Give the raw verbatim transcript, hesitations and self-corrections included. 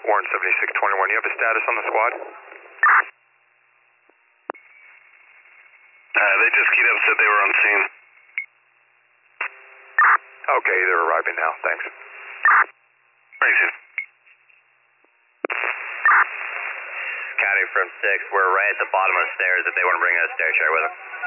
Warren seventy-six twenty-one, you have a status on the squad? Uh, they just keyed up, said they were on scene. Okay, they're arriving now, thanks. Crazy. County from six, we're right at the bottom of the stairs if they want to bring a stair chair with them.